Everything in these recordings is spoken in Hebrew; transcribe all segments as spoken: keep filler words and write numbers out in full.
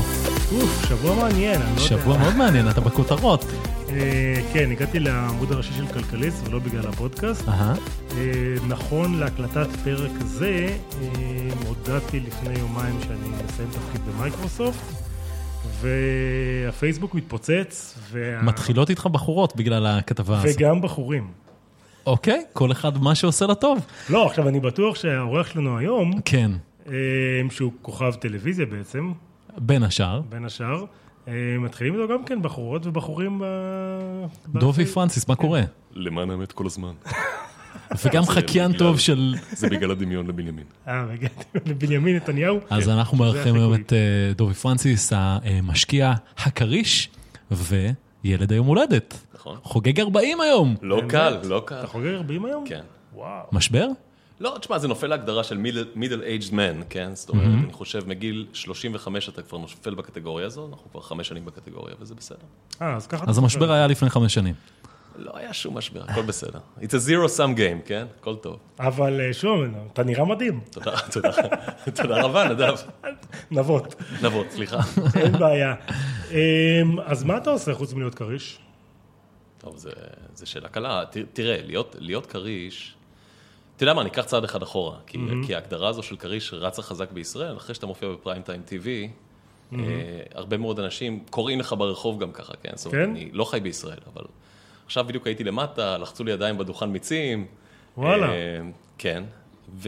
שלמה. אוף, שבוע מעניין, אני לא יודע. שבוע מאוד מעניין, אתה בכותרות. כן, הגעתי לעמוד הראשי של כלכליסט, ולא בגלל הפודקאסט. נכון להקלטת פרק הזה, הודעתי לפני יומיים שאני מסיים תפקיד במייקרוסופט, והפייסבוק מתפוצץ. מתחילות איתך בחורות בגלל הכתבה הזאת. וגם בחורים. אוקיי, כל אחד מה שעושה לטוב. לא, עכשיו אני בטוח שהאורח שלנו היום, כן. שהוא כוכב טלוויזיה בעצם. בין השאר. בין השאר. מתחילים איתו גם כן בחורות ובחורים. דובי פרנסיס, מה קורה? למען האמת כל הזמן. וגם חקיין טוב של... זה בגלל הדמיון לבנימין. אה, בגלל לבנימין נתניהו. אז אנחנו מארחים היום את דובי פרנסיס, המשקיע הקריש, וילד היום הולדת. נכון. חוגג ארבעים היום. לא קל, לא קל. אתה חוגג ארבעים היום? כן. וואו. משבר? לא, תשמע, זה נופל להגדרה של middle-aged man, כן? זאת אומרת, אני חושב, מגיל שלושים וחמש אתה כבר נופל בקטגוריה הזו, אנחנו כבר חמש שנים בקטגוריה, וזה בסדר. אה, אז ככה... אז המשבר היה לפני חמש שנים. לא היה שום משבר, הכל בסדר. It's a zero-sum game, כן? הכל טוב. אבל שוב, אתה נראה מדהים. תודה, תודה. תודה רבה, נדב. נבות. נבות, סליחה. אין בעיה. אז מה אתה עושה חוץ מלהיות קריש? טוב, זו שאלה קלה. תראה, להיות קריש... אתה יודע מה, אני אקח צעד אחד אחורה, כי, mm-hmm. כי ההגדרה הזו של קריש רצה חזק בישראל, אחרי שאתה מופיע בפריים טיים טי-וי, mm-hmm. אה, הרבה מאוד אנשים קוראים לך ברחוב גם ככה, כן? זאת אומרת, אני לא חי בישראל, אבל עכשיו בדיוק הייתי למטה, לחצו לי ידיים בדוכן מיצים. וואלה. אה, כן, ו...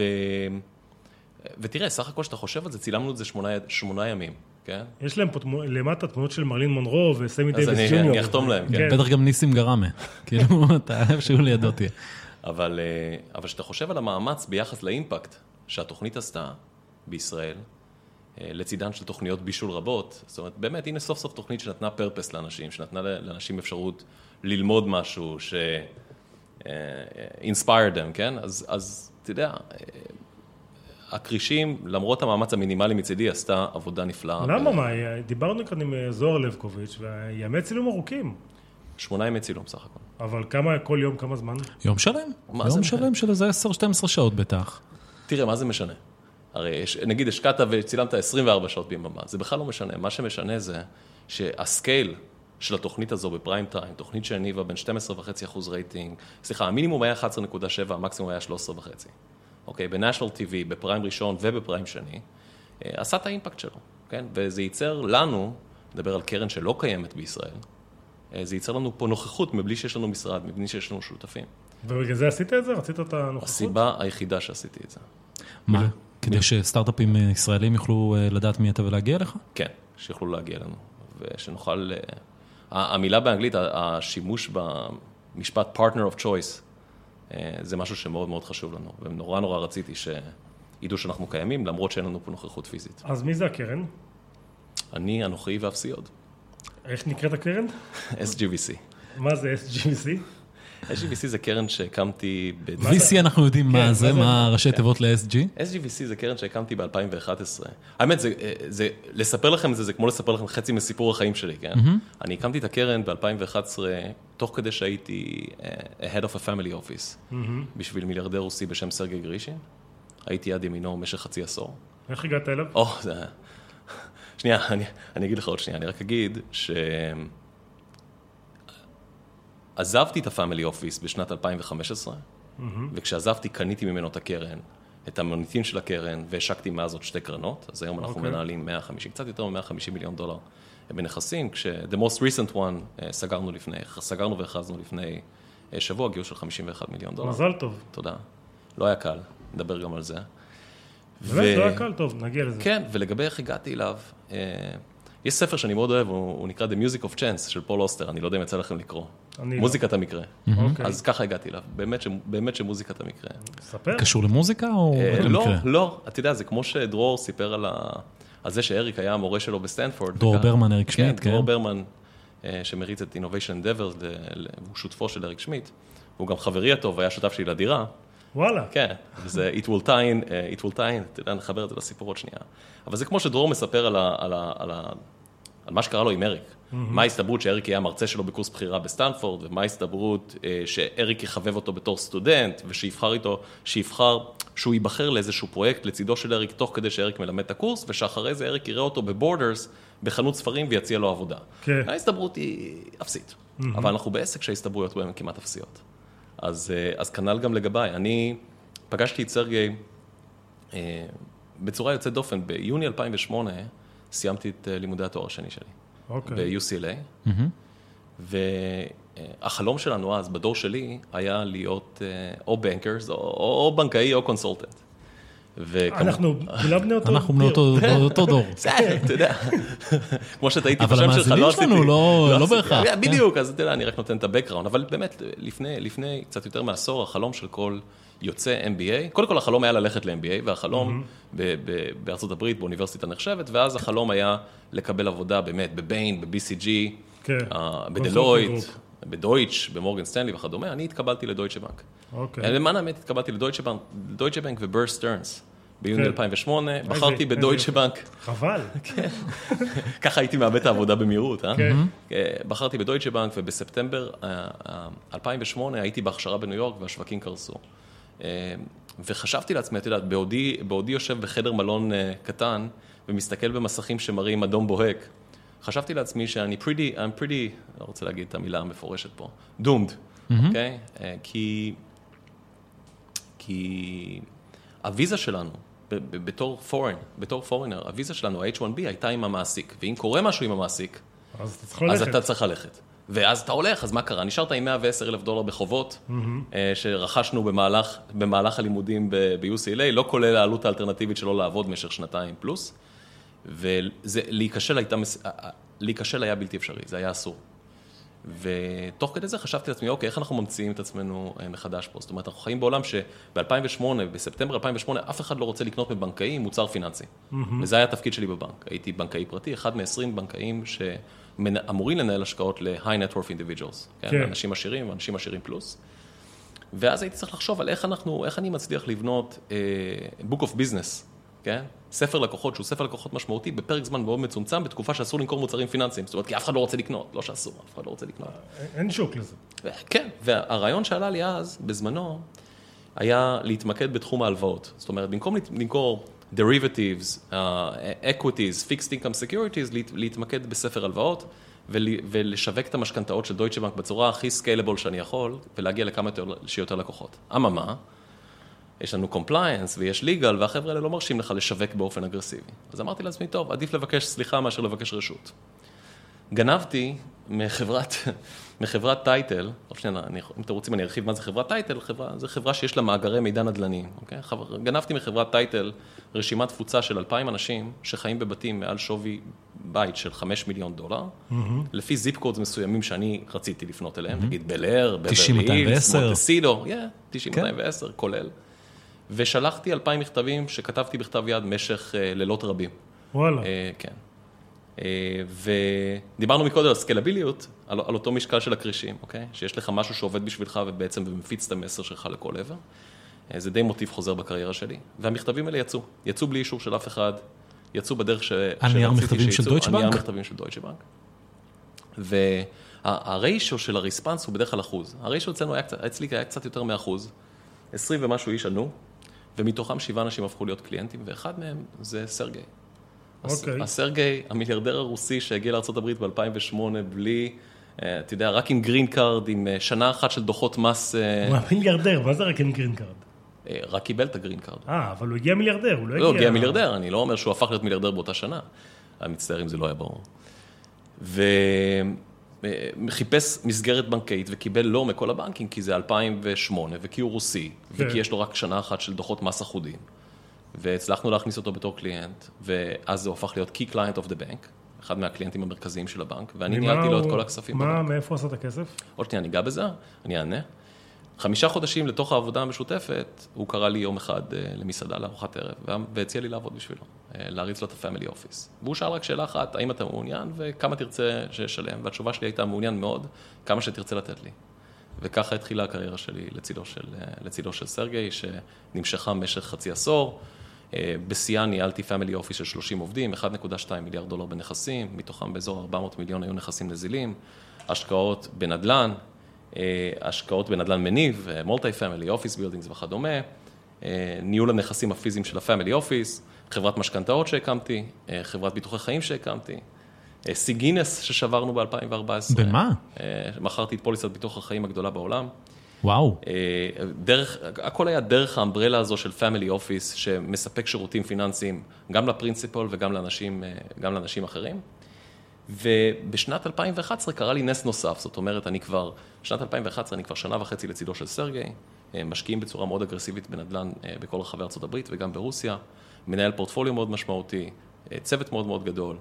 ותראה, סך הכל שאתה חושב על זה, צילמנו את זה שמונה, שמונה ימים, כן? יש להם פה תמו... למטה תמונות של מרלין מונרו וסמי דייביס ג'וניור. אז אני, אני אחתום להם, כן. בטח גם ניסים גרמה, כאילו, אתה אוהב שהוא לידו תהיה. אבל, אבל שאתה חושב על המאמץ ביחס לאימפקט שהתוכנית עשתה בישראל, לצידן של תוכניות בישול רבות, זאת אומרת, באמת, הנה סוף סוף תוכנית שנתנה פרפס לאנשים, שנתנה לאנשים אפשרות ללמוד משהו, ש... inspired them, כן? אז, אז, אתה יודע, הקרישים, למרות המאמץ המינימלי מצידי, עשתה עבודה נפלאה. למה מה? דיברנו כאן עם זוהר לבקוביץ' וימי צילום ארוכים. שמונה ימי צילום, סך הכל. אבל כמה, כל יום, כמה זמן? יום שלם. יום שלם של איזה עשר שתים עשרה שעות בטח. תראה, מה זה משנה? הרי, נגיד, השקעת וצילמת עשרים וארבע שעות ביממה, זה בכלל לא משנה. מה שמשנה זה שהסקייל של התוכנית הזו בפריים טיים, תוכנית שהניבה בין שתים עשרה וחצי אחוז רייטינג, סליחה, המינימום היה אחת עשרה נקודה שבע, המקסימום היה שלוש עשרה וחצי. אוקיי, בנשיונל טי-וי, בפריים ראשון ובפריים שני, עשה את האימפקט שלו, כן? וזה ייצר לנו, נדבר על קרן שלא קיימת בישראל, זה ייצר לנו פה נוכחות מבלי שיש לנו משרד, מבלי שיש לנו שותפים. ובגלל זה עשית את זה? רצית את הנוכחות? הסיבה היחידה שעשיתי את זה. מה? כדי שסטארט-אפים ישראלים יוכלו לדעת מי אתה ולהגיע לך? כן, שיוכלו להגיע לנו. ושנוכל... המילה באנגלית, השימוש במשפט partner of choice, זה משהו שמאוד מאוד חשוב לנו. ונורא נורא רציתי שידעו שאנחנו קיימים, למרות שאין לנו פה נוכחות פיזית. אז מי זה הקרן? אני, אנוכי ואפסי עוד. איך נקראת הקרן? אס ג'י וי סי. מה זה אס ג'י וי סי? אס ג'י וי סי זה קרן שהקמתי... וי סי אנחנו יודעים מה זה, מה ראשי תיבות ל-אס ג'י? אס ג'י וי סי זה קרן שהקמתי ב-אלפיים ואחת עשרה. האמת, לספר לכם את זה, זה כמו לספר לכם חצי מסיפור החיים שלי, כן? אני הקמתי את הקרן ב-אלפיים ואחת עשרה, תוך כדי שהייתי head of a family office, בשביל מיליארדר רוסי בשם סרגי גרישין. הייתי יד ימינו במשך חצי עשור. איך הגעת אליו? או, זה... שנייה, אני, אני אגיד לך עוד שנייה, אני רק אגיד שעזבתי את הפאמילי אופיס בשנת אלפיים וחמש עשרה, mm-hmm. וכשעזבתי קניתי ממנו את הקרן, את המוניטין של הקרן, והשקתי מאז עוד שתי קרנות, אז היום אנחנו okay. מנהלים מאה וחמישים, קצת יותר מ-מאה וחמישים מיליון דולר בנכסים, כש-the most recent one סגרנו לפני, סגרנו והכרזנו לפני שבוע, גיוס של חמישים ואחד מיליון דולר. מזל טוב. תודה. לא היה קל, נדבר גם על זה. באמת, לא היה קל, טוב, נגיע לזה. כן, ולגבי איך הגעתי אליו, יש ספר שאני מאוד אוהב, הוא נקרא The Music of Chance של פול אוסטר, אני לא יודע אם יצא לכם לקרוא. מוזיקת המקרה. אז ככה הגעתי אליו, באמת שמוזיקת המקרה. ספר. קשור למוזיקה או למקרה? לא, לא, אתה יודע, זה כמו שדרור סיפר על זה שאריק היה המורה שלו בסטנפורד. דרור ברמן, אריק שמיט, כן. דרור ברמן, שמריץ את Innovation Endeavors, הוא שותפו של אריק שמיט, והוא גם חברי הטוב, היה שותף שלי לדירה. וואלה. כן, זה it will time, it will time, אתה יודע, נחבר את זה לסיפור עוד שנייה. אבל זה כמו שדרור מספר על, ה, על, ה, על, ה, על מה שקרה לו עם אריק. Mm-hmm. מה ההסתברות שאריק יהיה המרצה שלו בקורס בחירה בסטנפורד, ומה ההסתברות שאריק יחבב אותו בתור סטודנט, ושיבחר איתו, שיבחר, שהוא ייבחר לאיזשהו פרויקט לצידו של אריק, תוך כדי שאריק מלמד את הקורס, ושאחרי זה אריק יראה אותו בבורדרס, בחנות ספרים ויציע לו עבודה. כן. ההסתברות היא אפסית, אבל אנחנו בעסק שההסתברויות בהן כמעט אפסיות. אז, אז כנ"ל גם לגביי. אני פגשתי את סרגי בצורה יוצאת דופן. ביוני אלפיים ושמונה סיימתי את לימודי התואר השני שלי. אוקיי. ב-יו סי אל איי. והחלום שלנו אז, בדור שלי, היה להיות או בנקרס, או, או בנקאי או קונסולטנט. אנחנו כולם בני אותו דור. אנחנו בני אותו דור. אתה יודע, כמו שאתה הייתי אבל בשם שלך, לא עשיתי. המאזינים שלנו לא בהכרח. בדיוק, אז אתה יודע, אני רק נותן את הבקראונד, אבל באמת, לפני קצת יותר מעשור, החלום של כל יוצא אם בי איי, קודם כל החלום היה ללכת ל-אם בי איי, והחלום בארצות הברית, באוניברסיטה נחשבת, ואז החלום היה לקבל עבודה באמת בביין, ב-בי סי ג'י, בדלויט, בדויטש, במורגן סטנלי וכדומה. אני התקבלתי לדויטשה בנק. למען האמת התקבלתי לדויטשה בנק ובר סטרנס. ביוני אלפיים ושמונה, בחרתי בדויטשה בנק. חבל. ככה הייתי מאבד את העבודה במהירות, אה? בחרתי בדויטשה בנק, ובספטמבר אלפיים ושמונה הייתי בהכשרה בניו יורק, והשווקים קרסו. וחשבתי לעצמי, את יודעת, בעודי יושב בחדר מלון קטן, ומסתכל במסכים שמראים אדום בוהק, חשבתי לעצמי שאני pretty, I'm pretty, לא רוצה להגיד את המילה המפורשת פה, doomed, אוקיי? כי, כי הוויזה שלנו, בתור foreign, בתור foreigner, הוויזה שלנו, ה-אייץ' וואן בי, הייתה עם המעסיק, ואם קורה משהו עם המעסיק, אז אתה צריך ללכת. אז אתה צריך ללכת. ואז אתה הולך, אז מה קרה? נשארת עם מאה ועשרה אלף דולר בחובות, שרכשנו במהלך, במהלך הלימודים ב-יו סי אל איי, לא כולל העלות האלטרנטיבית שלו לעבוד במשך שנתיים פלוס, ולהיכשל הייתה, להיכשל היה בלתי אפשרי, זה היה אסור. ותוך כדי זה חשבתי לעצמי, אוקיי, איך אנחנו ממציאים את עצמנו מחדש פה? זאת אומרת, אנחנו חיים בעולם שב-אלפיים ושמונה, בספטמבר אלפיים ושמונה, אף אחד לא רוצה לקנות מבנקאי מוצר פיננסי. וזה היה התפקיד שלי בבנק. הייתי בנקאי פרטי, אחד מ-עשרים בנקאים שאמורים לנהל השקעות ל-high net worth individuals. כן, אנשים עשירים, אנשים עשירים פלוס. ואז הייתי צריך לחשוב על איך אנחנו, איך אני מצליח לבנות book of business, כן? ספר לקוחות, שהוא ספר לקוחות משמעותי, בפרק זמן מאוד מצומצם, בתקופה שאסור למכור מוצרים פיננסיים. זאת אומרת, כי אף אחד לא רוצה לקנות, לא שאסור, אף אחד לא רוצה לקנות. אין שוק לזה. כן, והרעיון שעלה לי אז, בזמנו, היה להתמקד בתחום ההלוואות. זאת אומרת, במקום למכור derivatives, equities, fixed income securities, להתמקד בספר הלוואות, ולשווק את המשכנתאות של דויטשה בנק בצורה הכי סקיילבל שאני יכול, ולהגיע לכמה שיותר לקוחות. אממה, יש לנו compliance ויש legal, והחבר'ה האלה לא מרשים לך לשווק באופן אגרסיבי. אז אמרתי לעצמי, טוב, עדיף לבקש סליחה מאשר לבקש רשות. גנבתי מחברת, מחברת טייטל, או שנייה, אם אתם רוצים אני ארחיב מה זה חברת טייטל, חברה, זה חברה שיש לה מאגרי מידע נדל"ניים, אוקיי? גנבתי מחברת טייטל רשימת תפוצה של אלפיים אנשים שחיים בבתים מעל שווי בית של חמישה מיליון דולר, mm-hmm. לפי זיפ קודס מסוימים שאני רציתי לפנות אליהם, mm-hmm. תגיד בלר, בברלי הילס, מונטסידו, yeah, תשעים מאתיים ועשר, כולל. ושלחתי אלפיים מכתבים שכתבתי בכתב יד במשך uh, לילות רבים. וואלה. Uh, כן. Uh, ודיברנו מקודם על סקלביליות, על, על אותו משקל של הקרישים, אוקיי? שיש לך משהו שעובד בשבילך ובעצם ומפיץ את המסר שלך לכל עבר. Uh, זה די מוטיב חוזר בקריירה שלי. והמכתבים האלה יצאו. יצאו בלי אישור של אף אחד. יצאו בדרך ש... הנייר מכתבים של דויטשה בנק? הנייר מכתבים של דויטשה בנק. והריישו של הריספנס הוא בדרך כלל אחוז. הריישו אצלנו היה, אצלי היה קצת יותר מאחוז. עשרים ומשהו איש ענו. ומתוכם שבעה אנשים הפכו להיות קליינטים, ואחד מהם זה סרגי. אוקיי. הסרגי, המיליארדר הרוסי שהגיע לארצות הברית ב-אלפיים ושמונה, בלי, אתה יודע, רק עם גרין קארד, עם שנה אחת של דוחות מס... מה מיליארדר? מה זה רק עם גרין קארד? רק קיבל את הגרין קארד. אה, אבל הוא הגיע מיליארדר, הוא לא הגיע... לא, הגיע מיליארדר, אני לא אומר שהוא הפך להיות מיליארדר באותה שנה. המצטער אם זה לא היה ברור. ו... חיפש מסגרת בנקאית וקיבל לא מכל הבנקים, כי זה אלפיים ושמונה, וכי הוא רוסי, וכי יש לו רק שנה אחת של דוחות מס אחודים. והצלחנו להכניס אותו בתור קליינט, ואז זה הופך להיות key client of the bank, אחד מהקליינטים המרכזיים של הבנק, ואני ניהלתי לו את כל הכספים בבנק. מה, מאיפה עשה את הכסף? עוד שנייה, אני אגע בזה, אני אענה. חמישה חודשים לתוך העבודה המשותפת, הוא קרא לי יום אחד למסעדה לארוחת ערב, והציע לי לעבוד בשבילו, להריץ לו את הפמילי אופיס. והוא שאל רק שאלה אחת, האם אתה מעוניין וכמה תרצה ששלם, והתשובה שלי הייתה מעוניין מאוד, כמה שתרצה לתת לי. וככה התחילה הקריירה שלי לצידו של, לצידו של סרגי, שנמשכה במשך חצי עשור. בשיאה ניהלתי פמילי אופיס של שלושים עובדים, אחד נקודה שתיים מיליארד דולר בנכסים, מתוכם באזור ארבע מאות מיליון היו נכסים נזילים, השקעות בנדלן, השקעות בנדלן מניב, מולטי פמילי, אופיס בילדינגס וכדומה, ניהול הנכסים הפיזיים של הפמילי אופיס, חברת משכנתאות שהקמתי, חברת ביטוחי חיים שהקמתי, סי גינס ששברנו ב-אלפיים וארבע עשרה. במה? מכרתי את פוליסת ביטוח החיים הגדולה בעולם. וואו. דרך, הכל היה דרך האמברלה הזו של פמילי אופיס, שמספק שירותים פיננסיים גם לפרינציפל וגם לאנשים, גם לאנשים אחרים. ובשנת אלפיים ואחת עשרה קרה לי נס נוסף, זאת אומרת, אני כבר, בשנת אלפיים ואחת עשרה אני כבר שנה וחצי לצידו של סרגי, משקיעים בצורה מאוד אגרסיבית בנדל"ן בכל רחבי ארצות הברית וגם ברוסיה, מנהל פורטפוליו מאוד משמעותי, צוות מאוד מאוד גדול,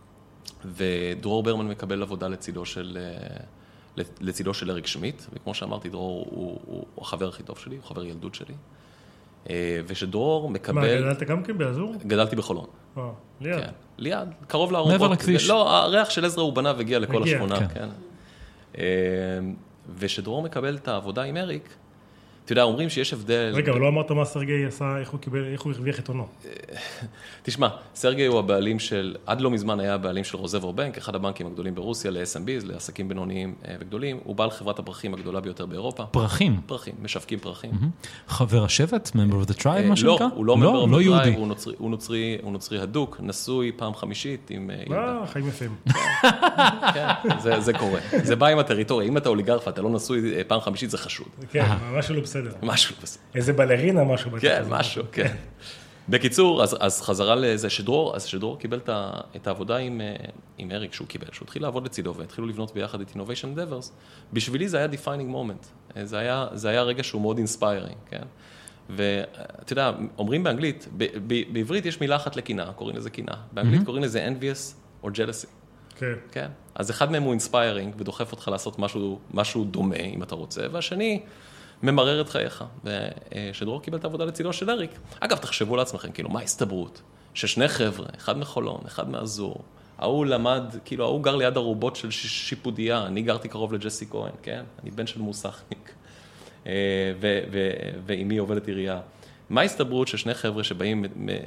ודרור ברמן מקבל עבודה לצידו של, לצידו של אריק שמיט, וכמו שאמרתי, דרור הוא, הוא, הוא החבר הכי טוב שלי, הוא חבר ילדות שלי, ושדרור מקבל... מה, גדלת גם כן באזור? גדלתי בחולון. אה, ליד. כן, ליד, קרוב לארובות. מעבר לכביש. לא, הריח של עזרא הוא בנה והגיע לכל הגיע, השכונה, כן. כן. ושדרור מקבל את העבודה עם אריק, אתה יודע, אומרים שיש הבדל... רגע, אבל לא אמרת מה סרגי עשה, איך הוא קיבל, איך הוא הרוויח את עונו. תשמע, סרגי הוא הבעלים של, עד לא מזמן היה הבעלים של רוזבור בנק, אחד הבנקים הגדולים ברוסיה, ל-אס אם ביז, לעסקים בינוניים וגדולים, הוא בעל חברת הפרחים הגדולה ביותר באירופה. פרחים? פרחים, משווקים פרחים. חבר השבט? member of the tribe, מה לא, שנקרא? הוא לא member of לא the יהודי. tribe, הוא נוצרי, הוא נוצרי, הוא נוצרי הדוק, נשוי פעם חמישית עם ילדה. אה, חיים יפים. כן, זה, זה קורה. זה בא עם הטריטוריה. אם אתה אוליגרף, אתה לא נשוי פעם חמישית, זה חשוד. כן, משהו לא בסדר. משהו בסדר. איזה בלרינה, משהו. כן, משהו, כן. בקיצור, אז, אז חזרה לזה שדרור, אז שדרור קיבל את, ה, את העבודה עם, עם אריק שהוא קיבל, שהוא התחיל לעבוד לצידו והתחילו לבנות ביחד את Innovation Endeavors. בשבילי זה היה defining moment. זה היה, זה היה רגע שהוא מאוד inspiring, כן? ואתה יודע, אומרים באנגלית, ב, ב, בעברית יש מילה אחת לקנאה, קוראים לזה קנאה. באנגלית mm-hmm. קוראים לזה envious or jealousy. כן. כן? אז אחד מהם הוא inspiring ודוחף אותך לעשות משהו, משהו דומה, אם אתה רוצה, והשני ממרר את חייך. ושדרור קיבל את העבודה לצילו של אריק. אגב, תחשבו לעצמכם, כאילו, מה ההסתברות? ששני חבר'ה, אחד מחולון, אחד מאזור, ההוא למד, כאילו, ההוא גר ליד הרובות של שיפודיה, אני גרתי קרוב לג'סי כהן, כן? אני בן של מוסכניק. ואימי עובדת עירייה. מה ההסתברות ששני חבר'ה שבאים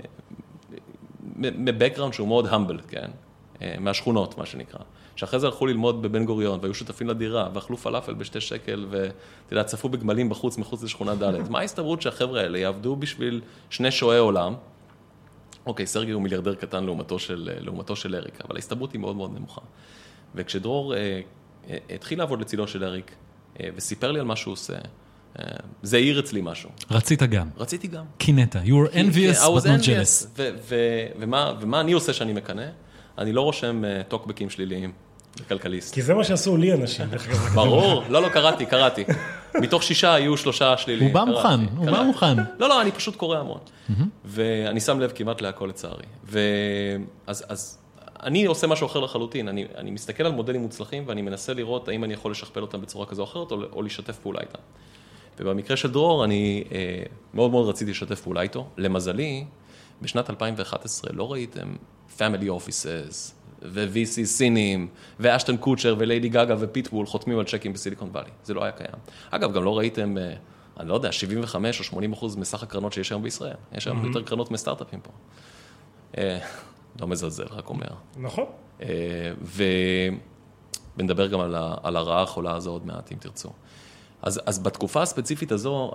מבקראונד שהוא מאוד humble, כן? מהשכונות, מה שנקרא. שאחרי זה הלכו ללמוד בבן גוריון, והיו שותפים לדירה, ואכלו פלאפל בשתי שקל, ואתה יודע, צפו בגמלים בחוץ, מחוץ לשכונה ד'. מה ההסתברות שהחבר'ה האלה יעבדו בשביל שני שועי עולם? אוקיי, סרגי הוא מיליארדר קטן לעומתו של, לעומתו של אריק, אבל ההסתברות היא מאוד מאוד נמוכה. וכשדרור אה, אה, התחיל לעבוד לצילו של אריק, אה, וסיפר לי על מה שהוא עושה, אה, זה העיר אצלי משהו. רצית גם. רציתי גם. קינאת. You were envious, but not jealous. ו- ו- ומה, ומה אני עושה שאני מקנה? אני לא רושם טוקבקים שליליים בכלכליסט. כי זה מה שעשו לי אנשים. ברור, לא, לא, קראתי, קראתי. מתוך שישה היו שלושה שליליים. הוא בא מוכן, הוא בא מוכן. לא, לא, אני פשוט קורא המון. ואני שם לב כמעט להכל לצערי. ואז, אז אני עושה משהו אחר לחלוטין. אני, אני מסתכל על מודלים מוצלחים ואני מנסה לראות האם אני יכול לשכפל אותם בצורה כזו או אחרת או, או לשתף פעולה איתם. ובמקרה של דרור, אני אה, מאוד מאוד רציתי לשתף פעולה איתו. למזלי, בשנת אלפיים ואחת עשרה לא ראיתם family offices, ו-וי סי סינים, ואשטון קוצ'ר, וליידי גגה, ופיטבול, חותמים על צ'קים בסיליקון ואלי. זה לא היה קיים. אגב, גם לא ראיתם, אני לא יודע, שבעים וחמש או שמונים אחוז מסך הקרנות שיש היום בישראל. יש היום יותר קרנות מסטארט-אפים פה. לא מזלזל, רק אומר. נכון. ונדבר גם על הרעה החולה הזו עוד מעט, אם תרצו. אז בתקופה הספציפית הזו,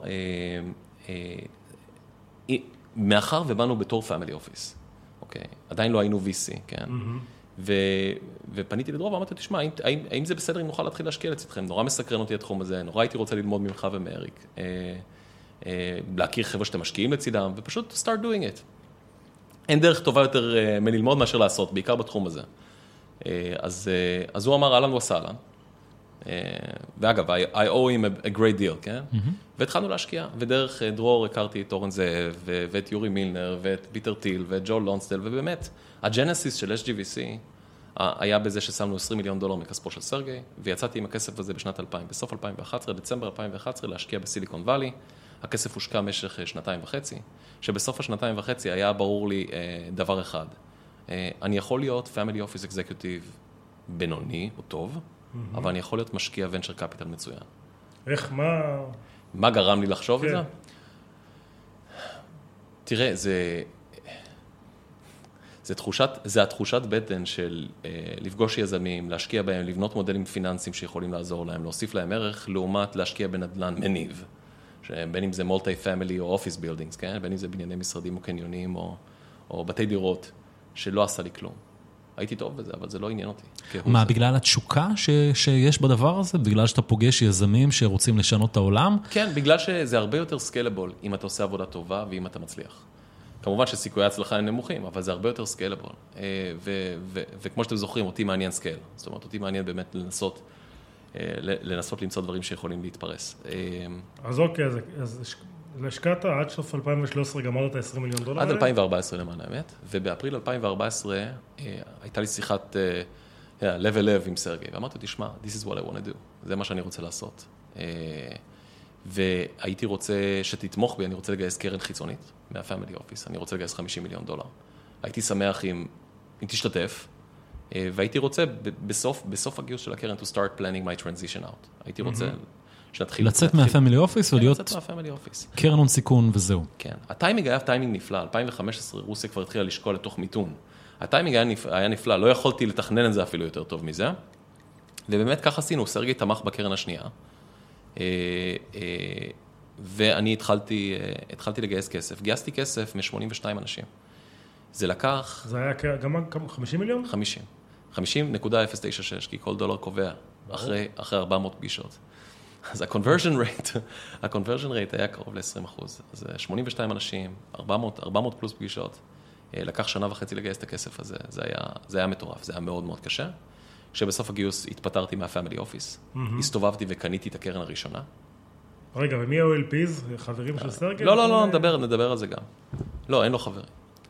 מאחר ובאנו בתור family office, אוקיי, עדיין לא היינו וי סי, כן? ו, ופניתי לדרור ואמרתי, תשמע, האם, האם, האם זה בסדר אם נוכל להתחיל להשקיע לצדכם? נורא מסקרן אותי התחום הזה, נורא הייתי רוצה ללמוד ממך ומאריק, אה, אה, להכיר חבר'ה שאתם משקיעים לצדם, ופשוט start doing it. אין דרך טובה יותר אה, מללמוד מאשר לעשות, בעיקר בתחום הזה. אה, אז, אה, אז הוא אמר, אהלן וסהלן. ואגב, I, I owe him a, a great deal, כן? Mm-hmm. והתחלנו להשקיע, ודרך דרור הכרתי את אורן זאב, ו- ואת יורי מילנר, ואת פיטר טיל, ואת ג'ול לונסטל, ובאמת, הג'נסיס של אס ג'י וי סי היה בזה ששמנו עשרים מיליון דולר מכספו של סרגי, ויצאתי עם הכסף הזה בשנת אלפיים, בסוף אלפיים ואחת עשרה, דצמבר אלפיים ואחת עשרה, להשקיע בסיליקון ואלי, הכסף הושקע במשך שנתיים וחצי, שבסוף השנתיים וחצי היה ברור לי אה, דבר אחד, אה, אני יכול להיות family office executive בינוני או טוב, Mm-hmm. אבל אני יכול להיות משקיע ונצ'ר קפיטל מצוין. איך, מה... מה גרם לי לחשוב כן. את זה? תראה, זה... זה, תחושת, זה התחושת בטן של אה, לפגוש יזמים, להשקיע בהם, לבנות מודלים פיננסיים שיכולים לעזור להם, להוסיף להם ערך, לעומת להשקיע בנדלן מניב, בין אם זה מולטי פמילי או אופיס בילדינגס, כן? בין אם זה בנייני משרדים או קניונים או, או בתי דירות, שלא עשה לי כלום. הייתי טוב בזה, אבל זה לא עניין אותי. מה, בגלל התשוקה שיש בדבר הזה? בגלל שאתה פוגש יזמים שרוצים לשנות את העולם? כן, בגלל שזה הרבה יותר סקיילבול, אם אתה עושה עבודה טובה ואם אתה מצליח. כמובן שסיכויי ההצלחה הם נמוכים, אבל זה הרבה יותר סקיילבול. וכמו שאתם זוכרים, אותי מעניין סקייל. זאת אומרת, אותי מעניין באמת לנסות, לנסות למצוא דברים שיכולים להתפרס. אז אוקיי, אז להשקעת עד סוף אלפיים ושלוש עשרה גמרת את ה-עשרים מיליון דולר? עד אלפיים וארבע עשרה למען האמת, ובאפריל אלפיים וארבע עשרה הייתה לי שיחת לב אל לב עם סרגי, ואמרתי, תשמע, this is what I want to do, זה מה שאני רוצה לעשות. והייתי רוצה שתתמוך בי, אני רוצה לגייס קרן חיצונית מהפמילי אופיס, אני רוצה לגייס חמישים מיליון דולר. הייתי שמח אם, אם תשתתף, והייתי רוצה בסוף, בסוף הגיוס של הקרן to start planning my transition out. הייתי רוצה שנתחיל... לצאת מהפמילי אופיס ולהיות... לצאת מהפמילי אופיס. קרן הון סיכון וזהו. כן. הטיימינג היה טיימינג נפלא. אלפיים וחמש עשרה רוסיה כבר התחילה לשקול לתוך מיתון. הטיימינג היה, נפ... היה נפלא. לא יכולתי לתכנן את זה אפילו יותר טוב מזה. ובאמת כך עשינו. סרגי תמך בקרן השנייה. ואני התחלתי, התחלתי לגייס כסף. גייסתי כסף מ-שמונים ושניים אנשים. זה לקח... זה היה גם חמישים מיליון? חמישים. חמישים נקודה אפס תשע שש, כי כל דולר קובע אחרי, אחרי ארבע מאות פגישות. אז ה-conversion rate, ה-conversion rate היה קרוב ל-עשרים אחוז. אז שמונים ושניים אנשים, ארבע מאות, ארבע מאות פלוס פגישות. לקח שנה וחצי לגייס את הכסף הזה. זה היה, זה היה מטורף, זה היה מאוד מאוד קשה. שבסוף הגיוס התפטרתי מהפמילי אופיס. הסתובבתי וקניתי את הקרן הראשונה. רגע, ומי ה-או אל פיז? חברים של סרגי? לא, לא, לא, נדבר, נדבר על זה גם. לא, אין לו חברים.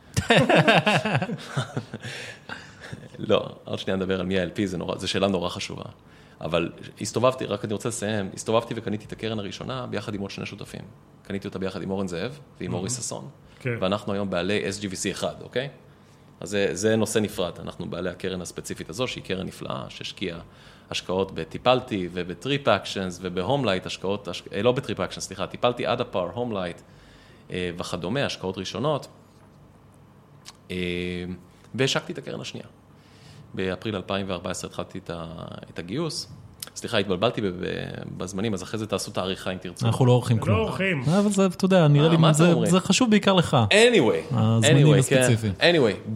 לא, עוד שנייה נדבר על מי ה-אל פי, זו שאלה נורא חשובה. אבל הסתובבתי, רק אני רוצה לסיים, הסתובבתי וקניתי את הקרן הראשונה ביחד עם עוד שני שותפים. קניתי אותה ביחד עם אורן זאב ועם אורי ססון. ואנחנו היום בעלי אס ג'י וי סי אחד, אוקיי? אז זה, זה נושא נפרד. אנחנו בעלי הקרן הספציפית הזו, שהיא קרן נפלאה, שהשקיעה השקעות בטיפלתי ובטריפ אקשנס ובהומלייט, השקעות, לא בטריפ אקשנס, סליחה, טיפלתי עד הפאר, הומלייט וכדומה, השקעות ראשונות. והשקתי את הקרן השנייה. באפריל אלפיים וארבע עשרה התחלתי את הגיוס. סליחה, התבלבלתי בזמנים, אז אחרי זה תעשו תאריכה אם תרצו. אנחנו לא עורכים כלום. לא עורכים. אבל זה, אתה יודע, נראה לי, זה חשוב בעיקר לך. anyway, הזמנים הספציפיים. anyway,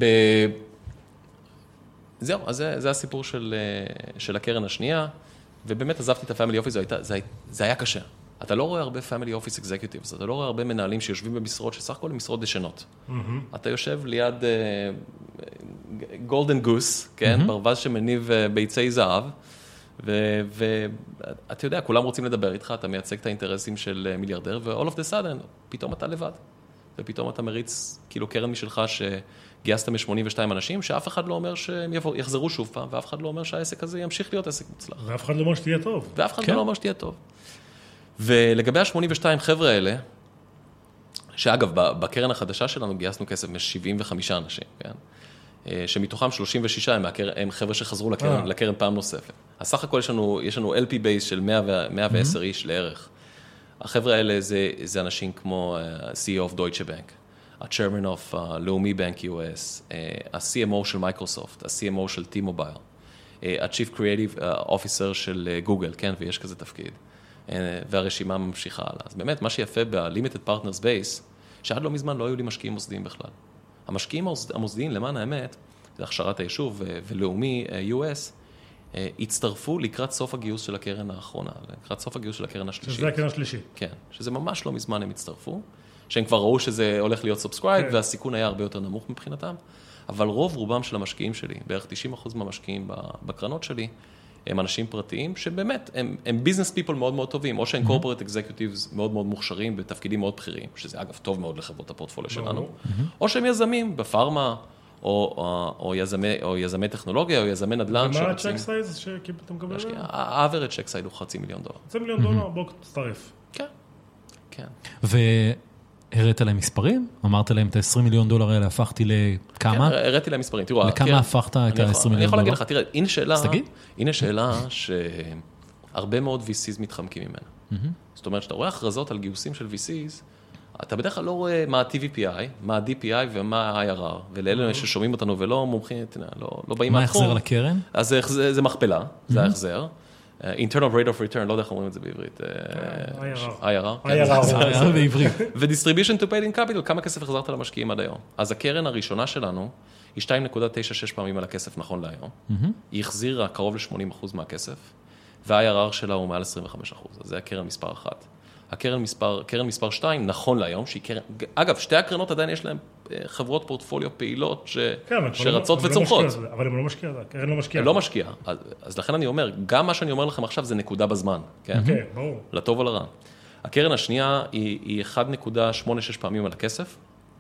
זהו, אז זה הסיפור של הקרן השנייה, ובאמת עזבתי את הפמילי אופיס, זה היה קשה. אתה לא רואה הרבה פמילי אופיס אקזקיוטיבס, אתה לא רואה הרבה מנהלים שיושבים במשרות, שסך הכל הם משרות דשנות. אתה יושב ליד גולדן גוס, כן, ברווז שמניב ביצי זהב, ואתה יודע, כולם רוצים לדבר איתך, אתה מייצג את האינטרסים של מיליארדר, ו-all of the sudden, פתאום אתה לבד. ופתאום אתה מריץ, כאילו, קרן משלך שגייסת מ-שמונים ושניים אנשים, שאף אחד לא אומר שהם יחזרו שוב פעם, ואף אחד לא אומר שהעסק הזה ימשיך להיות עסק מוצלח. ואף אחד לא אומר שתהיה טוב. ואף אחד לא אומר שתהיה טוב. ולגבי ה-שמונים ושתיים חבר'ה האלה, שאגב, בקרן החדשה שלנו גייסנו כסף מ-שבעים וחמישה אנשים, כן? שמתוכם שלושים ושישה הם, הם חבר'ה שחזרו לקרן, לקרן פעם נוספת. אז סך הכל יש לנו, יש לנו אל פי בייס של מאה ועשר איש לערך. החבר'ה האלה זה, זה אנשים כמו ה-סי אי או of Deutsche Bank, ה-Chairman of לאומי בנק יו אס, ה-סי אם או של מייקרוסופט, ה-סי אם או של T-Mobile, ה-Chief Creative Officer של גוגל, כן, ויש כזה תפקיד. והרשימה ממשיכה הלאה. אז באמת, מה שיפה ב-Limited Partners Base, שעד לא מזמן לא היו לי משקיעים מוסדיים בכלל. המשקיעים המוסדיים, למען האמת, זה הכשרת היישוב ולאומי יו אס, הצטרפו לקראת סוף הגיוס של הקרן האחרונה, לקראת סוף הגיוס של הקרן השלישית. שזה הקרן השלישית. כן, שזה ממש לא מזמן הם הצטרפו, שהם כבר ראו שזה הולך להיות סובסקרייב, והסיכון היה הרבה יותר נמוך מבחינתם, אבל רוב רובם של המשקיעים שלי, בערך תשעים אחוז מהמשקיעים בקרנות שלי, הם אנשים פרטיים שבאמת, הם, הם business people מאוד מאוד טובים, או שהם corporate executives מאוד מאוד מוכשרים בתפקידים מאוד בכירים, שזה אגב טוב מאוד לחברות הפורטפוליו שלנו, או שהם יזמים בפארמה, או, או, או, יזמי, או יזמי טכנולוגיה, או יזמי נדל"ן. ומה הצ'ק סייז שאתה מקבל? האברד צ'ק סייז הוא חצי מיליון דולר. חצי מיליון דולר, בוא תצטרף. כן, כן. והראית להם מספרים? אמרת להם את ה-עשרים מיליון דולר האלה, הפכתי לכמה? כן, הראיתי להם מספרים. תראו, לכמה הפכת את ה-עשרים מיליון דולר? אני יכול להגיד לך, תראה, הנה שאלה, הנה שאלה שהרבה מאוד וי סיז מתחמקים ממנה. זאת אומרת, שאתה רואה הכרזות על גיוסים של וי סיז, אתה בדרך כלל לא רואה מה ה-טי וי פי איי, מה ה-די פי איי ומה ה-איי אר אר, ולאלה ששומעים אותנו ולא מומחים, לא באים מהתחום. מה ההחזר לקרן? אז זה מכפלה, זה ההחזר. internal rate of return, לא יודע איך אומרים את זה בעברית. איי אר אר. איי אר אר. בעברית. ו-distribution to paid in capital, כמה כסף החזרת למשקיעים עד היום. אז הקרן הראשונה שלנו היא שתיים נקודה תשע שש פעמים על הכסף נכון להיום. Mm-hmm. היא החזירה קרוב ל-שמונים אחוז מהכסף, וה-איי אר אר שלה הוא מעל עשרים וחמישה אחוז, אז זה הקרן מספר אחת. הקרן מספר, קרן מספר שתיים, נכון להיום, שהיא קרן, אגב, שתי הקרנות עדיין יש להן חברות פורטפוליו פעילות ש, כן, שרצות לא, וצומחות. לא אבל הם לא משקיעה, הקרן לא משקיעה. לא משקיעה, אז, אז לכן אני אומר, גם מה שאני אומר לכם עכשיו זה נקודה בזמן, כן? כן, ברור. לטוב או לרע. הקרן השנייה היא, היא אחת נקודה שמונה שש פעמים על הכסף,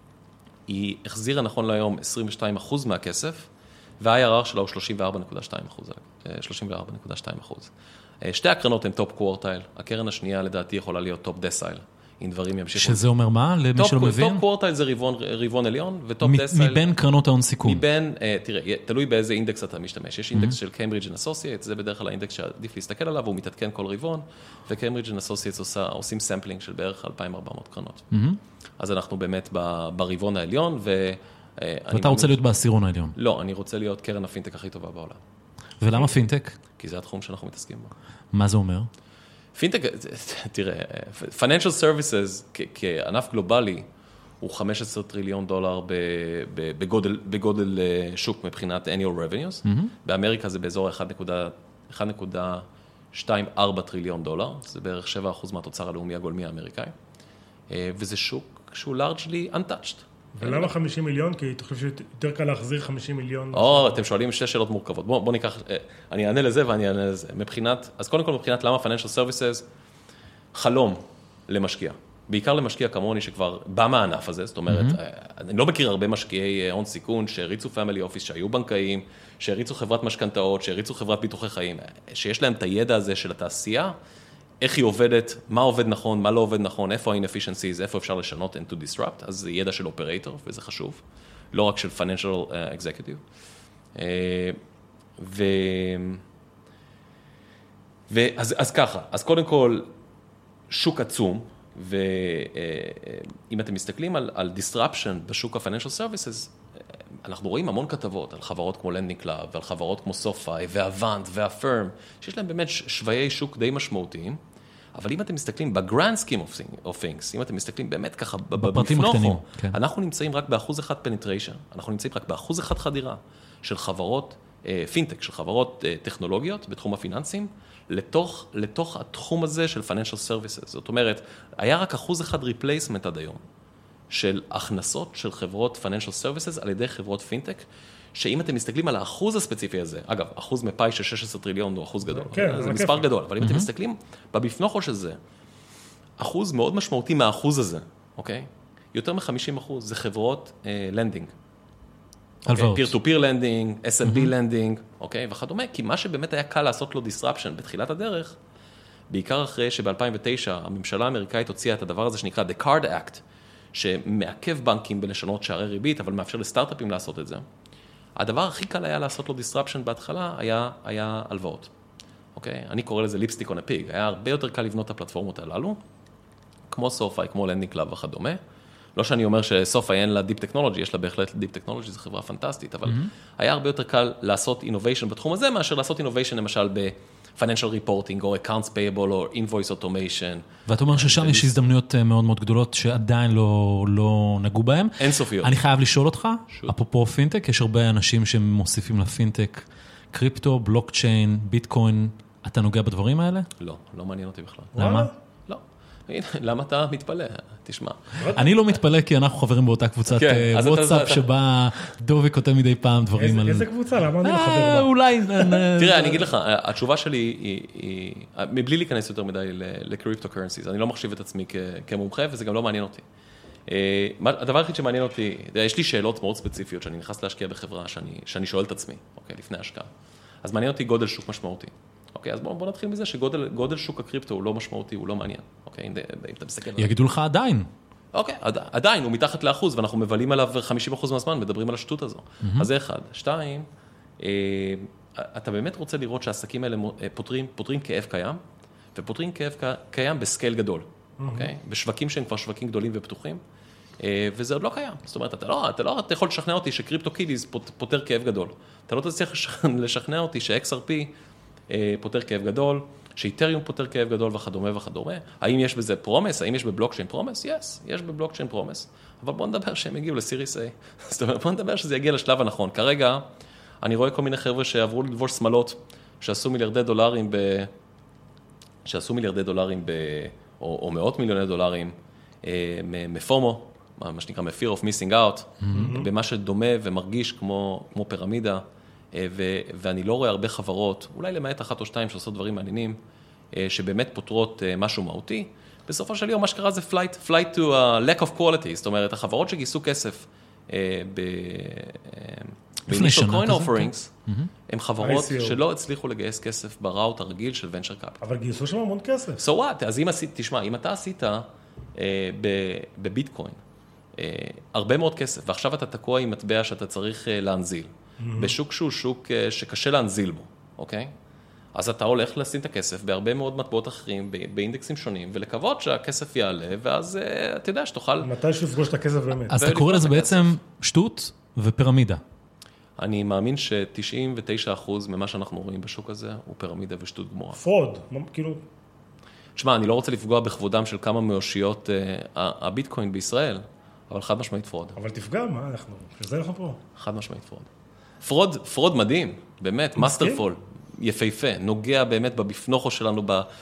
היא החזירה נכון להיום עשרים ושתיים אחוז מהכסף, וה-איי אר אר שלה הוא שלושים וארבע נקודה שתיים אחוז, שלושים וארבע נקודה שתיים אחוז. שתי הקרנות הן טופ קוורטייל, הקרן השנייה לדעתי יכולה להיות טופ דסייל, אם דברים ימשיכו. שזה אומר מה? למי שלא מבין? טופ קוורטייל זה רבעון, רבעון עליון, וטופ דסייל... מבין קרנות ההון סיכון. מבין, תראה, תלוי באיזה אינדקס אתה משתמש. יש אינדקס של Cambridge and Associates, זה בדרך כלל האינדקס שעדיף להסתכל עליו, הוא מתעדכן כל רבעון, ו-Cambridge and Associates עושים סמפלינג של בערך אלפיים וארבע מאות קרנות. אז אנחנו באמת ברבעון העליון, ו... ואתה רוצה להיות בעשירון העליון? לא, אני רוצה להיות קרן הפינטק הכי טובה בעולם. ולמה פינטק? כי זה התחום שאנחנו מתעסקים בו. מה זה אומר? פינטק, תראה, financial services כענף גלובלי, הוא חמישה עשר טריליון דולר בגודל, בגודל שוק מבחינת annual revenues. Mm-hmm. באמריקה זה באזור אחד נקודה עשרים וארבע טריליון דולר, זה בערך שבעה אחוז מהתוצר הלאומי הגולמי האמריקאי. וזה שוק שהוא largely untouched. ולמה חמישים מיליון? כי אתה חושב שיותר קל להחזיר חמישים מיליון. או, אתם שואלים שתי שאלות מורכבות. בוא, בוא ניקח, אני אענה לזה ואני אענה לזה. מבחינת, אז קודם כל מבחינת למה financial services, חלום למשקיע. בעיקר למשקיע כמוני שכבר בא מהענף הזה, זאת אומרת, אני לא מכיר הרבה משקיעי הון סיכון שהריצו פמילי אופיס, שהיו בנקאים, שהריצו חברת משכנתאות, שהריצו חברת ביטוחי חיים, שיש להם את הידע הזה של התעשייה, איך היא עובדת, מה עובד נכון, מה לא עובד נכון, איפה ה-inefficiencies, איפה אפשר לשנות and to disrupt, אז זה ידע של אופרייטור, וזה חשוב, לא רק של financial uh, executive. Uh, ו... ואז, אז ככה, אז קודם כל, שוק עצום, ואם uh, אתם מסתכלים על, על disruption בשוק ה-financial services, אנחנו רואים המון כתבות על חברות כמו Lending Club, ועל חברות כמו SoFi, והאבנט, והפרם, שיש להם באמת שוויי שוק די משמעותיים, אבל אם אתם מסתכלים ב-grand scheme of things, אם אתם מסתכלים באמת ככה בפנוכו, כן. אנחנו נמצאים רק באחוז אחד penetration, אנחנו נמצאים רק באחוז אחד חדירה של חברות פינטק, של חברות טכנולוגיות בתחום הפיננסים, לתוך, לתוך התחום הזה של financial services. זאת אומרת, היה רק אחוז אחד replacement עד היום, של הכנסות של חברות financial services על ידי חברות פינטק, שאם אתם מסתכלים על האחוז הספציפי הזה, אגב, אחוז מפאי של שש עשרה טריליון הוא אחוז גדול, כן, זה מספר גדול, אבל אם אתם מסתכלים בבפנוכו של זה, אחוז מאוד משמעותי מהאחוז הזה, אוקיי? יותר מ-חמישים אחוז זה חברות לנדינג. הלוואות. peer to peer lending, אס אם בי lending, אוקיי? וכדומה, כי מה שבאמת היה קל לעשות לו disruption בתחילת הדרך, בעיקר אחרי שב-אלפיים ותשע הממשלה האמריקאית הוציאה את הדבר הזה שנקרא The Card Act, שמעכב בנקים בלשנות שערי ריבית, אבל מאפשר לסטארט-אפים לעשות את זה. הדבר הכי קל היה לעשות לו disruption בהתחלה, היה, היה הלוואות. אוקיי? אני קורא לזה ליפסטיק on a pig. היה הרבה יותר קל לבנות את הפלטפורמות הללו, כמו SoFi, כמו Lending Club וכדומה. לא שאני אומר ש-SoFi אין לה Deep Technology, יש לה בהחלט Deep Technology, זו חברה פנטסטית, אבל mm-hmm. היה הרבה יותר קל לעשות innovation בתחום הזה, מאשר לעשות innovation למשל ב-financial reporting, או accounts payable, או invoice automation. ואתה אומר ששם יש הזדמנויות מאוד מאוד גדולות שעדיין לא, לא נגעו בהם. אין סופיות. אני חייב לשאול אותך, אפרופו פינטק, יש הרבה אנשים שמוסיפים לפינטק קריפטו, בלוקצ'יין, ביטקוין, אתה נוגע בדברים האלה? לא, לא מעניין אותי בכלל. למה? לא. למה אתה מתפלא? תשמע. אני לא מתפלא כי אנחנו חברים באותה קבוצת וואטסאפ שבה דובי כותב מדי פעם דברים על... איזה קבוצה? למה אני לא חבר בה? אולי... תראה, אני אגיד לך, התשובה שלי היא, מבלי להיכנס יותר מדי לקריפטו קרנסיז, אני לא מחשיב את עצמי כמומחה וזה גם לא מעניין אותי. הדבר הכי שמעניין אותי, יש לי שאלות מאוד ספציפיות שאני נכנס להשקיע בחברה שאני שואל את עצמי, אוקיי, לפני השקעה. אז מעניין אותי גודל שוק משמעותי. אוקיי, אז בואו בוא נתחיל מזה שגודל גודל שוק הקריפטו הוא לא משמעותי, הוא לא מעניין. אוקיי, אם אתה מסתכל... יגידו לך עדיין. אוקיי, עדיין, הוא מתחת לאחוז, ואנחנו מבלים עליו חמישים אחוז מהזמן, מדברים על השטות הזו. אז זה אחד. שתיים, אתה באמת רוצה לראות שהעסקים האלה פותרים, פותרים כאב קיים, ופותרים כאב קיים בסקייל גדול. אוקיי? בשווקים שהם כבר שווקים גדולים ופתוחים, וזה עוד לא קיים. זאת אומרת, אתה לא, אתה לא, אתה יכול לשכנע אותי שקריפטו קידיז פותר כאב גדול. אתה לא תצליח לשכנע אותי ש-אקס אר פי פותר כאב גדול, שאיתריום פותר כאב גדול וכדומה וכדומה. האם יש בזה פרומס? האם יש בבלוקצ'יין פרומס? Yes, יש בבלוקצ'יין פרומס. אבל בוא נדבר שהם הגיעו לסיריס A. זאת אומרת, בוא נדבר שזה יגיע לשלב הנכון. כרגע, אני רואה כל מיני חבר'ה שעברו לדבוש שמלות, שעשו מיליארדי דולרים ב... שעשו מיליארדי דולרים ב... או, או מאות מיליוני דולרים מפומו, מה שנקרא מ-fear of missing out, mm-hmm. במה שדומה ומרגיש כמו, כמו פירמידה, ו, ואני לא רואה הרבה חברות, אולי למעט אחת או שתיים שעושות דברים מעניינים, שבאמת פותרות משהו מהותי. בסופו של יום, מה שקרה זה flight, flight to a lack of quality, זאת אומרת, החברות שגייסו כסף ב... ב-initial coin offerings, הם חברות שלא הצליחו לגייס כסף בראוט הרגיל של venture capital. אבל גייסו שם המון כסף. So what? אז אם עשית, תשמע, אם אתה עשית בביטקוין, הרבה מאוד כסף, ועכשיו אתה תקוע עם מטבע שאתה צריך להנזיל, בשוק שהוא שוק שקשה להנזיל בו, אוקיי? אז אתה הולך לשים את הכסף בהרבה מאוד מטבעות אחרים, באינדקסים שונים, ולקוות שהכסף יעלה, ואז אתה יודע שתוכל... מתי שתפגוש את הכסף באמת? אז אתה קורא לזה בעצם שטות ופירמידה. אני מאמין ש-תשעים ותשעה אחוז ממה שאנחנו רואים בשוק הזה, הוא פירמידה ושטות גמורה. פרוד, כאילו... תשמע, אני לא רוצה לפגוע בכבודם של כמה מאושיות הביטקוין בישראל, אבל חד משמעית פרוד. אבל תפגע, מה אנחנו? שזה לך פה. חד משמעית פרוד. פרוד, פרוד מדהים, באמת, מאסטרפול, יפהפה, נוגע באמת בבפנוכו שלנו,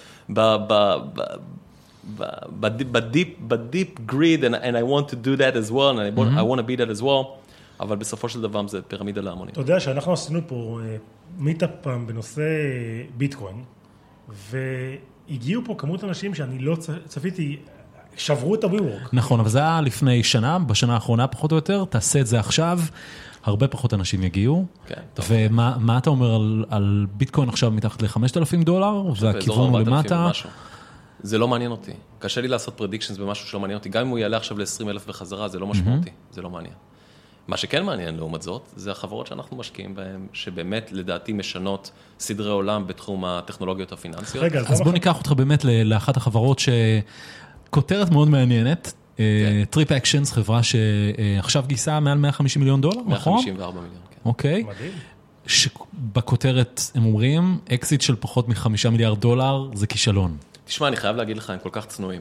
בדיפ גריד, and I want to do that as well, and I want to be that as well, אבל בסופו של דבר זה פירמידה להמונים. אתה יודע שאנחנו עשינו פה מיטאפ פעם בנושא ביטקוין, והגיעו פה כמות אנשים שאני לא צפיתי, שברו את ה-WeWork. נכון, אבל זה היה לפני שנה, בשנה האחרונה פחות או יותר, תעשה את זה עכשיו, הרבה פחות אנשים יגיעו. כן. ומה אתה אומר על, על ביטקוין עכשיו מתחת ל-חמשת אלפים דולר, והכיוון הוא למטה? זה לא מעניין אותי. קשה לי לעשות predictions במשהו שלא מעניין אותי. גם אם הוא יעלה עכשיו ל-עשרים אלף בחזרה, זה לא משמעותי, זה לא מעניין. מה שכן מעניין לעומת זאת, זה החברות שאנחנו משקיעים בהן, שבאמת לדעתי משנות סדרי עולם בתחום הטכנולוגיות הפיננסיות. רגע, אז בוא ניקח אותך באמת לאחת החברות שכותרת מאוד מעניינת, טריפ אקשנס, חברה שעכשיו גייסה מעל מאה וחמישים מיליון דולר, נכון? מאה חמישים וארבעה מיליון, כן. אוקיי. מדהים. שבכותרת הם אומרים, אקזיט של פחות מחמישה מיליארד דולר, זה כישלון. תשמע, אני חייב להגיד לך, הם כל כך צנועים.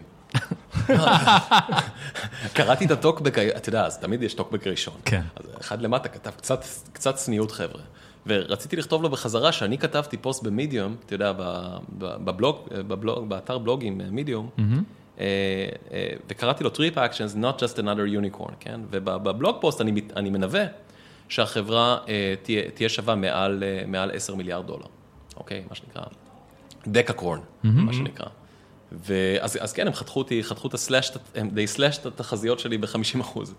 קראתי את הטוקבק, אתה יודע, אז תמיד יש טוקבק ראשון. כן. אז אחד למטה כתב קצת, קצת צניעות חבר'ה. ורציתי לכתוב לו בחזרה שאני כתבתי פוסט במדיום, אתה יודע, בבלוג, בבלוג, באתר בלוגים מידיום, וקראתי לו Trip Actions, not just another unicorn, כן? ובבלוג פוסט אני, אני מנווה שהחברה תהיה, תהיה שווה מעל, מעל עשרה מיליארד דולר. אוקיי? מה שנקרא. דקה-קורן, מה שנקרא. ואז, אז כן, הם חתכו אותי, חתכו את הסלאש, הם די סלאש את התחזיות שלי ב-חמישים אחוז.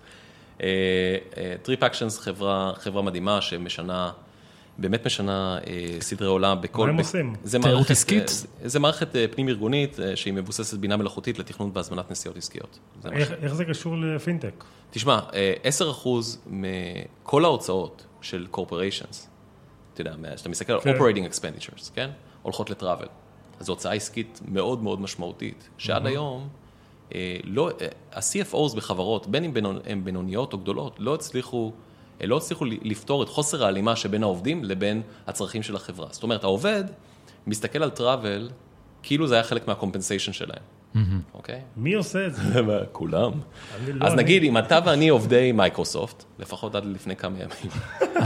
טריפ אקשנס, חברה, חברה מדהימה שמשנה, באמת משנה סדרי עולם בכל... מה הם עושים? תיירות עסקית? זה מערכת פנים ארגונית שהיא מבוססת בינה מלאכותית לתכנון והזמנת נסיעות עסקיות. איך, איך זה קשור לפינטק? תשמע, עשרה אחוז מכל ההוצאות של corporations, אתה יודע, שאתה מסתכל על operating expenditures, כן? הולכות לטראבל. אז זו הוצאה עסקית מאוד מאוד משמעותית, שעד היום, לא, ה-סי אף או'ס בחברות, בין אם הן בינוניות או גדולות, לא הצליחו, לא הצליחו לפתור את חוסר ההלימה שבין העובדים לבין הצרכים של החברה. זאת אומרת, העובד מסתכל על טראבל, כאילו זה היה חלק מהקומפנסיישן שלהם. אוקיי? מי עושה את זה? כולם. אז נגיד, אם אתה ואני עובדי מייקרוסופט, לפחות עד לפני כמה ימים.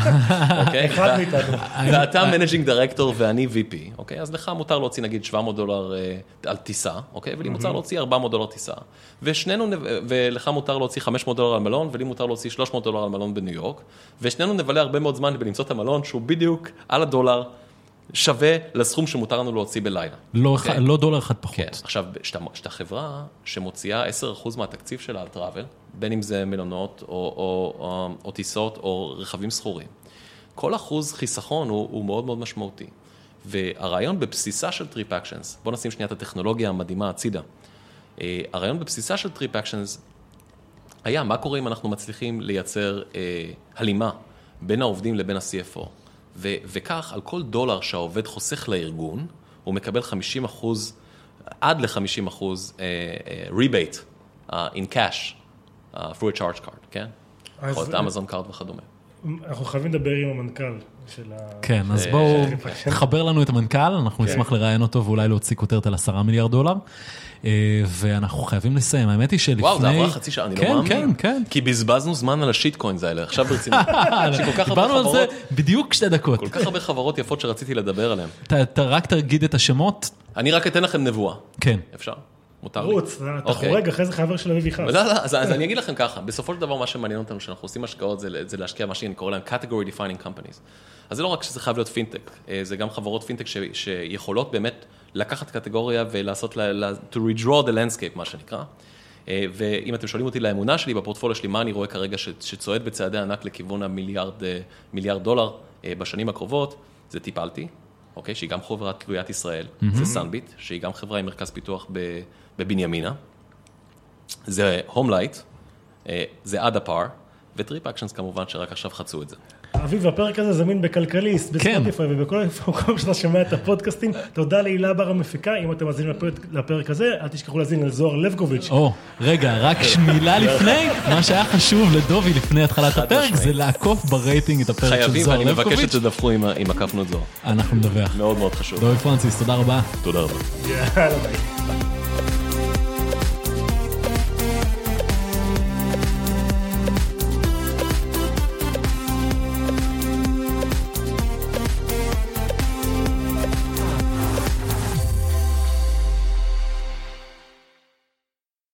אחד מאיתנו. ואתה מנג'ינג דירקטור ואני וי פי, אוקיי? אז לך מותר להוציא נגיד שבע מאות דולר על טיסה, אוקיי? ולי מותר להוציא ארבע מאות דולר טיסה. ושנינו, ולך מותר להוציא חמש מאות דולר על מלון, ולי מותר להוציא שלוש מאות דולר על מלון בניו יורק. ושנינו נבלה הרבה מאוד זמן בלמצוא את המלון, שהוא בדיוק על הדולר, שווה לסכום שמותר לנו להוציא בלילה. לא, okay. לא דולר אחד פחות. כן, עכשיו, שאתה חברה שמוציאה עשרה אחוז מהתקציב שלה על טראבל, בין אם זה מלונות או, או, או, או טיסות או רכבים סחורים, כל אחוז חיסכון הוא, הוא מאוד מאוד משמעותי. והרעיון בבסיסה של טריפ אקשנס, בוא נשים שנייה את הטכנולוגיה המדהימה הצידה, הרעיון בבסיסה של טריפ אקשנס היה, מה קורה אם אנחנו מצליחים לייצר אה, הלימה בין העובדים לבין ה-סי אף או? ו- וכך, על כל דולר שהעובד חוסך לארגון, הוא מקבל חמישים אחוז, עד ל-חמישים אחוז uh, uh, rebate uh, in cash, uh, through a charge card, כן? או את אמזון קארד וכדומה. אנחנו חייבים לדבר עם המנכ"ל של ה... כן, אז בואו, תחבר לנו את המנכ"ל, אנחנו נשמח לראיין אותו ואולי להוציא כותרת על עשרה מיליארד דולר, ואנחנו חייבים לסיים, האמת היא שלפני... וואו, זה עברה חצי שעה, אני לא מאמין. כן, כן. כי בזבזנו זמן על השיט קוינס האלה, עכשיו ברצינות. דיברנו על זה בדיוק שתי דקות. כל כך הרבה חברות יפות שרציתי לדבר עליהן. אתה רק תגיד את השמות. אני רק אתן לכם נבואה. כן. אפשר? מותר לי. רוץ, אתה חורג אחרי זה חבר של אביב יחס. לא, לא, אז אני אגיד לכם ככה, בסופו של דבר מה שמעניין אותנו שאנחנו עושים השקעות זה להשקיע מה שאני קורא להם category defining companies. אז זה לא רק שזה חייב להיות פינטק, זה גם חברות פינטק שיכולות באמת לקחת קטגוריה ולעשות, to redraw the landscape, מה שנקרא. ואם אתם שואלים אותי לאמונה שלי בפורטפוליו שלי, מה אני רואה כרגע שצועד בצעדי ענק לכיוון המיליארד דולר בשנים הקרובות, זה טיפלתי, אוקיי, שהיא גם חברת תלוית ישראל, זה סנביט, שהיא גם חברה עם מרכז פיתוח בבנימינה, זה הומלייט, זה אדפאר, וטריפ אקשנס כמובן שרק עכשיו חצו את זה. אביב, הפרק הזה זמין בכלכליסט, בספוטיפיי ובכל מקום שאתה שומע את הפודקאסטים. תודה להילה בר המפיקה, אם אתם מאזינים לפרק הזה, אל תשכחו להאזין לזוהר לבקוביץ'. או, רגע, רק מילה לפני, מה שהיה חשוב לדובי לפני התחלת הפרק, זה לעקוף ברייטינג את הפרק של זוהר לבקוביץ'. חייבים, ואני מבקש שתדווחו אם עקפנו את זוהר. אנחנו נדווח. מאוד מאוד חשוב. דובי פרנסיס, תודה רבה. תודה רבה. יאללה ביי.